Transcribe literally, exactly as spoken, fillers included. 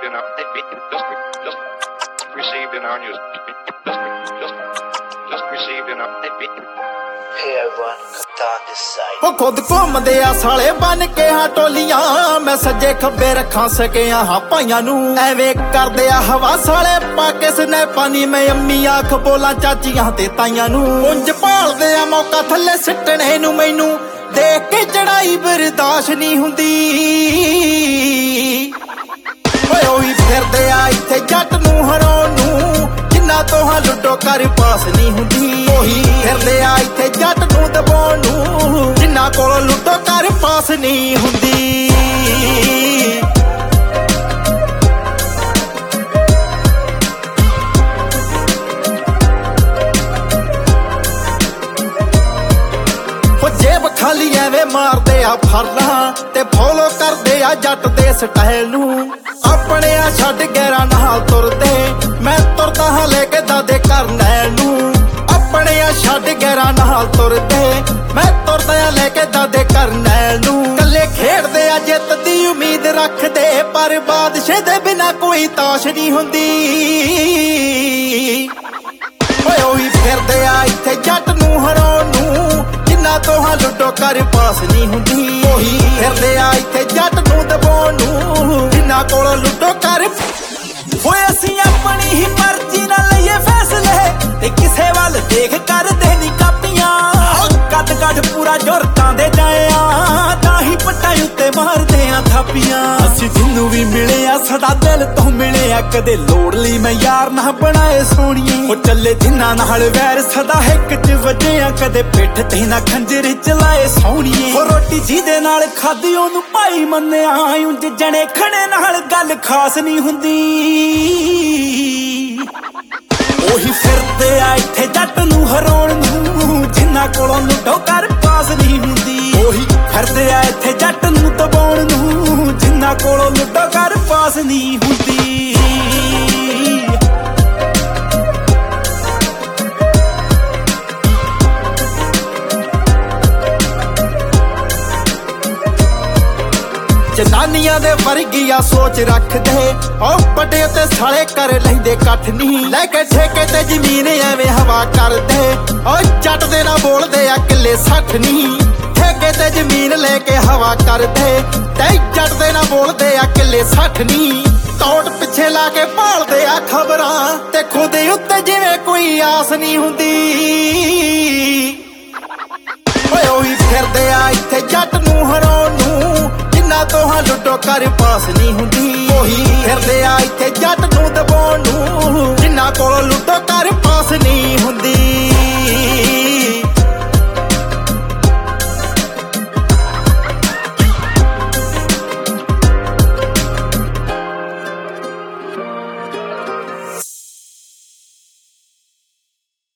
in our just just received in our news just just just received in our Hey everyone, Kaptan this side. ਉਹ ਖੁਦ ਘੁੰਮਦੇ ਆ ਸਾਲੇ ਬਨ ਕੇ ਹਾਂ ਟੋਲੀਆਂ ਮੈਂ ਸੱਜੇ ਖੱਬੇ ਰੱਖਾਂ ਸਕਿਆ ਹਾਂ ਭਾਈਆਂ ਨੂੰ ਐਵੇਂ ਕਰਦੇ ਆ ਹਵਾ ਸਾਲੇ ਪਾ ਕੇ ਸਨੈਪਾਂ ਨੀ ਮੈਂ ਅੰਮੀ ਆਖ ਬੋਲਾਂ ਚਾਚੀਆਂ ਤੇ ਤਾਈਆਂ ਨੂੰ ਉਂਝ ਭਾਲਦੇ ਆ ਮੌਕਾ ਥੱਲੇ ਸਿੱਟਣੇ ਨੂੰ ਮੈਨੂੰ ਦੇਖ ਕੇ ਚੜਾਈ ਬਰਦਾਸ਼ਤ ਨਹੀਂ ਹੁੰਦੀ ਓਏ ਉਹੀ ਫਿਰਦੇ ਆ ਇੱਥੇ ਜੱਟ ਨੂੰ ਹਰਾਉਣ ਨੂੰ ਜਿੰਨਾ ਤੋਹਾਂ ਲੁੱਟੋ ਕਰ ਪਾਸ ਨਹੀਂ ਹੁੰਦੀ ਉਹੀ ਫਿਰਦੇ ਆ ਇੱਥੇ ਜੱਟ ਨੂੰ ਦਬਾਉਣ ਨੂੰ ਜਿੰਨਾ ਕੋਲ ਲੁੱਟੋ ਕਰ ਪਾਸ ਨਹੀਂ ਹੁੰਦੀ ਜੇਬ ਖਾਲੀ ਐਵੇਂ ਮਾਰਦੇ ਆ ਫਰਨਾ ਤੇ ਫੋਲੋ ਕਰਦੇ ਆ ਜੱਟ ਦੇ ਸਟਾਈਲ ਨੂੰ ਆਪਣੇ ਆ ਛੱਡ ਗੈਰਾਂ ਨਾਲ ਤੁਰਦੇ ਮੈਂ ਤੁਰਦਾ ਹਾਂ ਲੈ ਕੇ ਦਾਦੇ ਕਰਨੈਲ ਨੂੰ ਆਪਣੇ ਆ ਛੱਡ ਗੈਰਾਂ ਨਾਲ ਤੁਰਦੇ ਮੈਂ ਤੁਰਦਾ ਹਾਂ ਲੈ ਕੇ ਦਾਦੇ ਕਰਨੈਲ ਨੂੰ ਕੱਲੇ ਖੇਡਦੇ ਆ ਜਿੱਤ ਦੀ ਉਮੀਦ ਰੱਖਦੇ ਪਰ ਬਾਦਸ਼ਾਹ ਦੇ ਬਿਨਾ ਕੋਈ ਤਾਸ਼ ਨਹੀਂ ਹੁੰਦੀ ਓਏ ਉਹੀ ਫਿਰਦੇ ਆ ਇੱਥੇ ਜੱਟ ਨੂੰ ਹਰਾਉਣ ਨੂੰ ਜਿੰਨਾ ਤੋਹਾਂ ਲੁੱਟੋ ਕਰ ਪਾਸ ਨਹੀਂ ਹੁੰਦੀ ਉਹੀ ਫਿਰਦੇ ਆ ਇੱਥੇ ਜੱਟ ਨੂੰ ਦਬਾਉਣ ਨੂੰ ਜਿੰਨਾ ਕੋਲ ਲੁੱਟੋ ਕਰ ਹੋਏ ਅਸੀਂ ਆਪਣੀ ਹੀ ਮਰਜ਼ੀ ਨਾਲ ਲਈਏ ਫੈਸਲੇ ਤੇ ਕਿਸੇ ਵੱਲ ਦੇਖ ਕਰਦੇ ਨਹੀਂ ਕਾਪੀਆਂ ਕੱਦ ਕੱਢ ਪੂਰਾ ਜੁਰਤਾਂ ਦੇ ਜਾਇਆ ਤਾਂ ਹੀ ਪੱਟਾਂ ਉੱਤੇ ਮਾਰਦੇ ਆ ਥਾਪੀਆਂ ਅਸੀਂ ਜਿੰਨੂੰ ਵੀ ਮਿਲੇ ਆ ਸਦਾ ਦਿਲ ਤੋਂ ਮਿਲੇ ਆ ਕਦੇ ਲੋੜ ਲਈ ਮੈਂ ਯਾਰ ਨਾ ਬਣਾਏ ਸੋਹਣੀਏ ਉਹ ਚੱਲੇ ਜਿੰਨਾਂ ਨਾਲ ਵੈਰ ਸਦਾ ਇੱਕ ਚ ਵੱਜੇ ਆ ਕਦੇ ਪਿੱਠ ਤੇ ਨਾ ਖੰਜਰ ਚਲਾਏ ਸੋਹਣੀਏ ਉਹ ਰੋਟੀ ਜਿਹਦੇ ਨਾਲ ਖਾਦੀ ਉਹਨੂੰ ਭਾਈ ਮੰਨਿਆ ਉਂਝ ਜਣੇ ਖਣੇ ਨਾਲ ਗੱਲ ਖਾਸ ਨਹੀਂ ਹੁੰਦੀ ਉਹੀ ਫਿਰਦੇ ਆ ਇੱਥੇ ਜੱਟ ਨੂੰ ਹਰਾਉਣ ਨੂੰ ਜਿੰਨਾ ਕੋਲੋਂ ਲੁੱਟੋ ਕਰ ਪਾਸ ਨਹੀਂ ਹੁੰਦੀ ਉਹੀ ਫਿਰਦੇ ਆ ਇੱਥੇ ਜੱਟ ਨੂੰ ਦਬਾਉਣ ਨੂੰ ਜਿੰਨਾ ਕੋਲੋਂ ਲੁੱਟੋ ਕਰ ਪਾਸ ਨਹੀਂ ਹੁੰਦੀ ਜਨਾਨੀਆਂ ਦੇ ਵਰਗੀਆ ਸੋਚ ਰੱਖਦੇ ਉਹ ਵੱਡੇ ਤੇ ਸਾਲੇ ਕਰ ਲੈਂਦੇ ਇਕੱਠ ਨਹੀਂ ਲੈ ਕੇ ਠੇਕੇ ਤੇ ਜ਼ਮੀਨ ਐਵੇਂ ਹਵਾ ਕਰਦੇ ਉਹ ਜੱਟ ਦੇ ਨਾ ਬੋਲਦੇ ਆ ਕਿੱਲੇ ਸੱਠ ਨਹੀਂ ਠੇਕੇ ਤੇ ਜ਼ਮੀਨ ਲੈ ਕੇ ਹਵਾ ਕਰਦੇ ਤੇ ਜੱਟ ਦੇ ਨਾ ਬੋਲਦੇ ਆ ਕਿੱਲੇ ਸੱਠ ਨਹੀਂ ਟੌਟ ਪਿੱਛੇ ਲਾ ਕੇ ਭਾਲਦੇ ਆ ਖਬਰਾਂ ਤੇ ਖੁਦ ਉੱਤੇ ਜਿਵੇਂ ਕੋਈ ਆਸ ਨਹੀਂ ਹੁੰਦੀ ਓਏ ਉਹੀ ਫਿਰਦੇ ਆ ਇੱਥੇ ਜੱਟ ਨੂੰ ਹਰਾਉਣ ਨੂੰ ਜਿੰਨਾ ਤੋਹਾਂ ਲੁੱਟੋ ਕਰ ਪਾਸ ਨਹੀਂ ਹੁੰਦੀ ਉਹੀ ਫਿਰਦੇ ਆ ਇੱਥੇ ਜੱਟ ਨੂੰ ਦਬਾਉਣ ਨੂੰ ਜਿੰਨਾ ਕੋਲ ਲੁੱਟੋ ਕਰ ਪਾਸ ਨਹੀਂ